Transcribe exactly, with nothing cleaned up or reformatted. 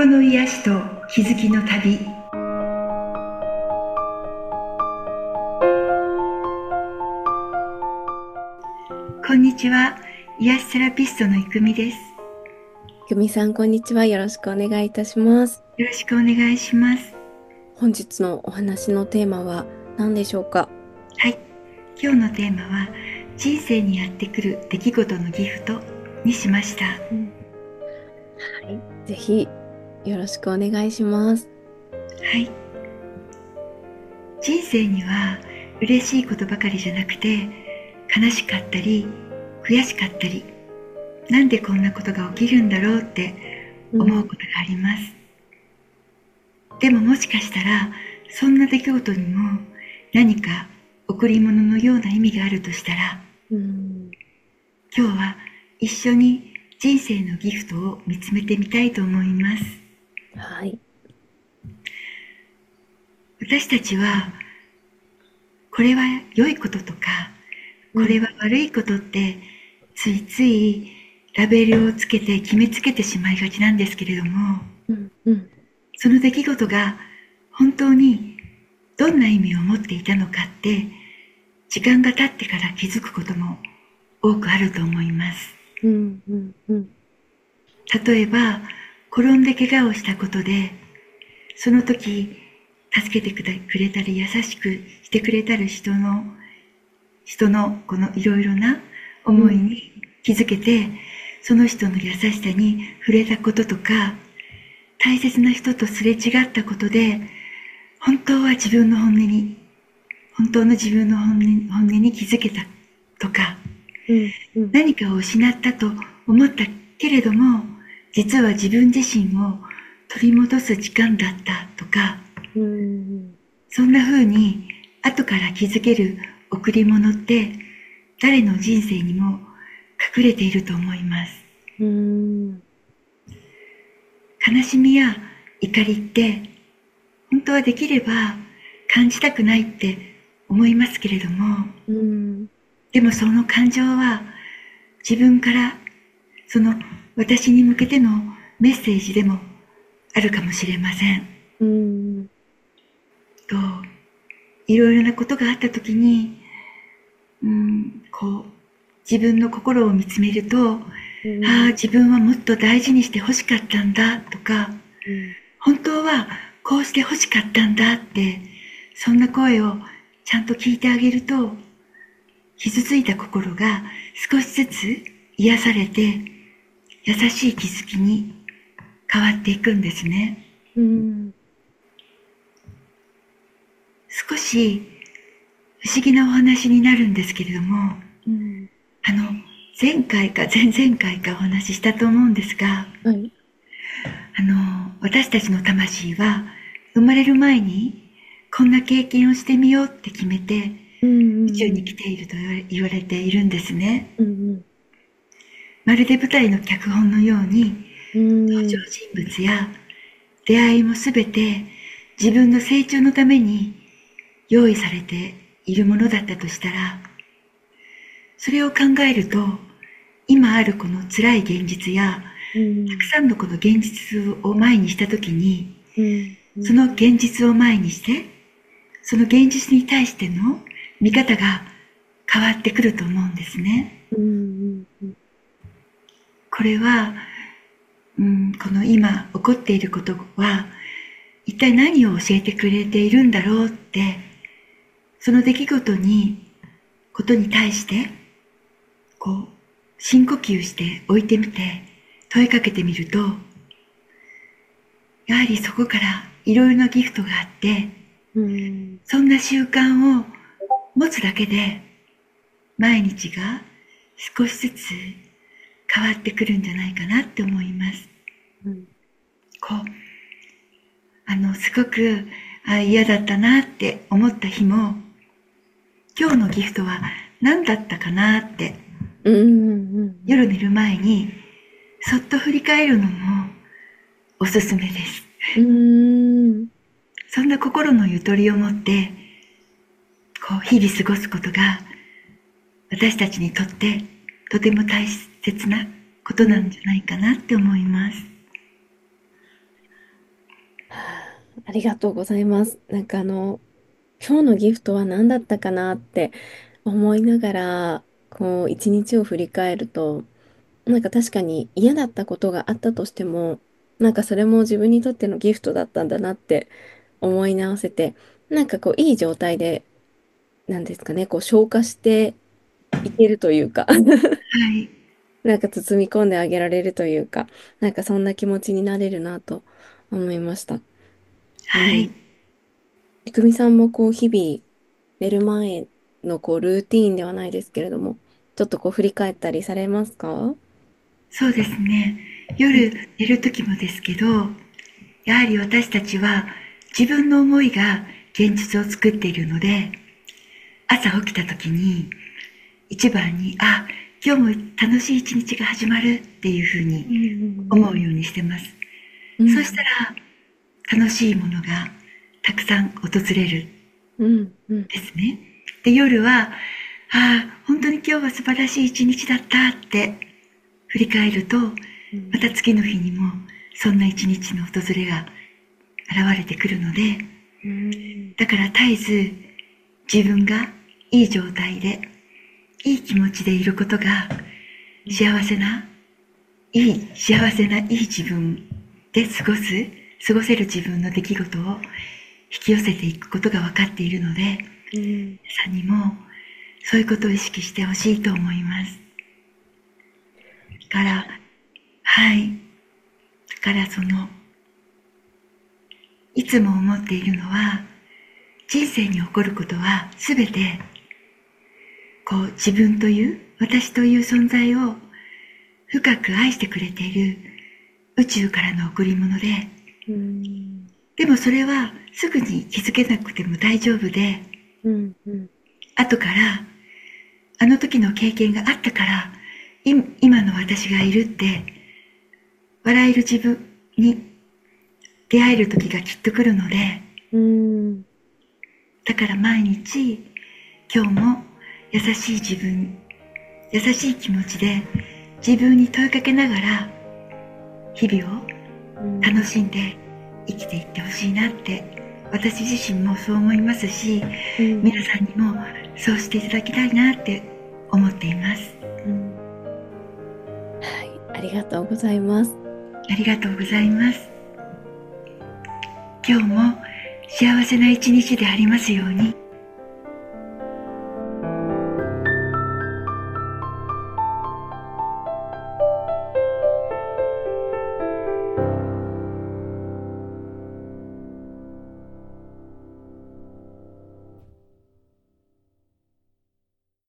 心の癒しと気づきの旅。こんにちは、癒しセラピストのいくみです。 久美さん、こんにちは。よろしくお願いいたします。 よろしくお願いします。 本日のお話のテーマは何でしょうか？ はい、今日のテーマは人生にやってくる出来事のギフトにしました。 うん、はい、ぜひよろしくお願いします。 はい、人生には嬉しいことばかりじゃなくて、悲しかったり悔しかったり、なんでこんなことが起きるんだろうって思うことがあります。うん、でももしかしたらそんな出来事にも何か贈り物のような意味があるとしたら、うん、今日は一緒に人生のギフトを見つめてみたいと思います。 はい。 私たちはこれは良いこととか、これは悪いことってついついラベルをつけて決めつけてしまいがちなんですけれども、うんうん、その出来事が本当にどんな意味を持っていたのかって時間が経ってから気づくことも多くあると思います。うんうんうん、例えば転んで怪我をしたことで、その時助けてくれたり優しくしてくれたる人の人のこのいろいろな思いに気づけて、うん、その人の優しさに触れたこととか、大切な人とすれ違ったことで本当は自分の本音に本当の自分の本音、本音に気づけたとか、うんうん、何かを失ったと思ったけれども実は自分自身を取り戻す時間だったとか、うん、そんな風に後から気づける贈り物って誰の人生にも隠れていると思います。うん、悲しみや怒りって本当はできれば感じたくないって思いますけれども、うん、でもその感情は自分からその私に向けてのメッセージでもあるかもしれません。うん、といろいろなことがあったときに、うん、こう自分の心を見つめると、うん、ああ自分はもっと大事にして欲しかったんだとか、うん、本当はこうして欲しかったんだって、そんな声をちゃんと聞いてあげると、傷ついた心が少しずつ癒されて優しい気づきに変わっていくんですね。うん、少し不思議なお話になるんですけれども、うん、あの前回か前々回かお話ししたと思うんですが、はい、あの私たちの魂は生まれる前にこんな経験をしてみようって決めて、うんうんうん、宇宙に来ていると言われているんですね。うんうん、まるで舞台の脚本のように、登場人物や出会いもすべて自分の成長のために用意されているものだったとしたら、それを考えると今あるこの辛い現実や、うん、たくさんのこの現実を前にしたときに、うんうん、その現実を前にしてその現実に対しての見方が変わってくると思うんですね。うんうんうん、これは、うん、この今起こっていることは一体何を教えてくれているんだろうって、その出来事にことに対してこう深呼吸して置いてみて問いかけてみると、やはりそこからいろいろなギフトがあって、うん、そんな習慣を持つだけで毎日が少しずつ変わってくるんじゃないかなって思います。うん、こうあのすごくあ嫌だったなって思った日も、今日のギフトは何だったかなって、うんうんうん、夜寝る前にそっと振り返るのもおすすめです。うーん、そんな心のゆとりを持ってこう日々過ごすことが私たちにとってとても大切なことなんじゃないかなって思います。 はあ、ありがとうございます。なんかあの、今日のギフトは何だったかなって思いながら、こう、一日を振り返ると、なんか確かに嫌だったことがあったとしても、なんかそれも自分にとってのギフトだったんだなって思い直せて、なんかこう、いい状態で、なんですかね、こう、消化していけるというか、 はい。 なんか包み込んであげられるというか、なんかそんな気持ちになれるなと思いました。うん。 はい。 いくみさんもこう日々寝る前のこうルーティーンではないですけれども、ちょっとこう振り返ったりされますか？ そうですね。 うん夜寝る時もですけど、やはり私たちは自分の思いが現実を作っているので、朝起きた時に一番に、あ、今日も楽しい一日が始まるっていうふううにん思うようにしてます。 うんそしたら楽しいものがたくさん訪れるうんうんですね。で、夜は、ああ、本当に今日は素晴らしい一日だったって振り返ると、 うんまた次の日にもそんな一日の訪れが現れてくるので、 うんだから絶えず自分がいい状態で、いい気持ちでいることが幸せな、いい、幸せないい自分で過ごす、過ごせる自分の出来事を引き寄せていくことが分かっているので、 うん皆さんにもそういうことを意識してほしいと思います。だから、はい。だからその、いつも思っているのは、人生に起こることはすべて、こう自分という、私という存在を深く愛してくれている宇宙からの贈り物で、 うんでもそれはすぐに気づけなくても大丈夫で、 うんうん後から、あの時の経験があったから、今の私がいるって、笑える自分に出会える時がきっと来るので、 うんだから毎日、今日も優しい自分、優しい気持ちで自分に問いかけながら、日々を楽しんで生きていってほしいなって、私自身もそう思いますし、 うん皆さんにもそうしていただきたいなって思っています。 うんはい、ありがとうございます。 ありがとうございます。今日も幸せな一日でありますように。